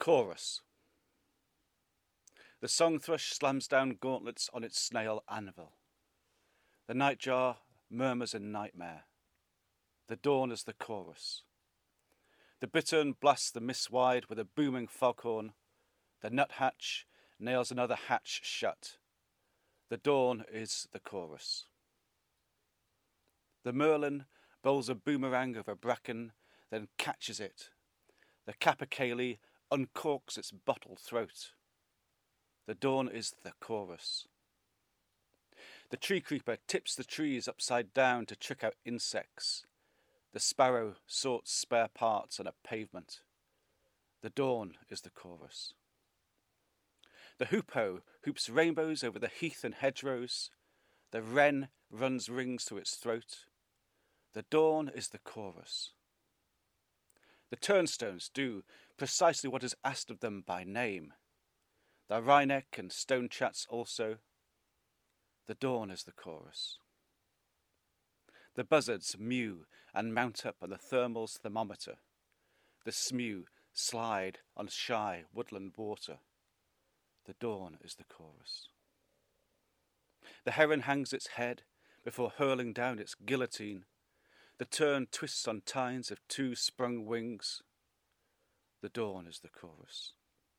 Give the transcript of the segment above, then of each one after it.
Chorus. The song thrush slams down gauntlets on its snail anvil. The nightjar murmurs in nightmare. The dawn is the chorus. The bittern blasts the mist wide with a booming foghorn. The nuthatch nails another hatch shut. The dawn is the chorus. The merlin bowls a boomerang over bracken, then catches it. The capercaillie uncorks its bottle throat. The dawn is the chorus. The tree creeper tips the trees upside down to trick out insects. The sparrow sorts spare parts on a pavement. The dawn is the chorus. The hoopoe hoops rainbows over the heath and hedgerows. The wren runs rings through its throat. The dawn is the chorus. The turnstones do precisely what is asked of them by name. The wryneck and stonechats also. The dawn is the chorus. The buzzards mew and mount up on the thermal's thermometer. The smew slide on shy woodland water. The dawn is the chorus. The heron hangs its head before hurling down its guillotine. The tern twists on tines of two sprung wings. The dawn is the chorus.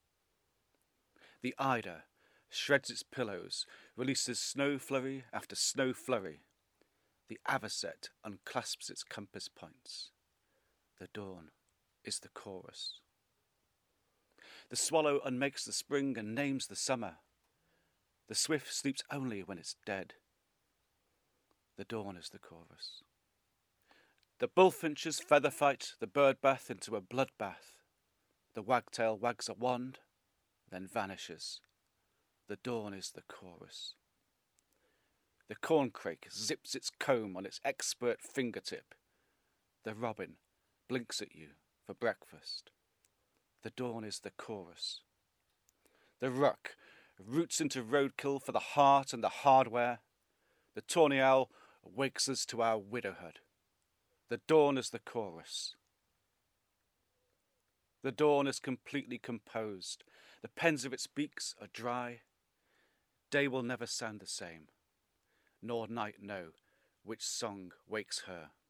The eider shreds its pillows, releases snow flurry after snow flurry. The avocet unclasps its compass points. The dawn is the chorus. The swallow unmakes the spring and names the summer. The swift sleeps only when it's dead. The dawn is the chorus. The bullfinches feather fight the bird bath into a bloodbath. The wagtail wags a wand, then vanishes. The dawn is the chorus. The corncrake zips its comb on its expert fingertip. The robin blinks at you for breakfast. The dawn is the chorus. The ruck roots into roadkill for the heart and the hardware. The tawny owl wakes us to our widowhood. The dawn is the chorus. The dawn is completely composed. The pens of its beaks are dry. Day will never sound the same, nor night know which song wakes her.